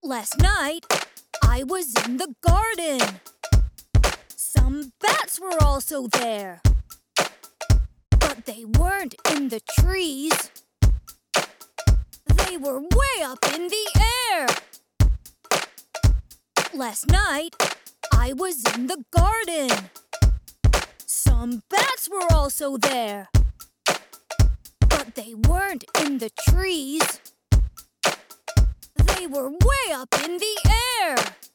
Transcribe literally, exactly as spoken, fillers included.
Last night, I was in the garden. Some bats were also there. But they weren't in the trees. They were way up in the air. Last night, I was in the garden. Some bats were also there. But they weren't in the trees. They were way up in the air.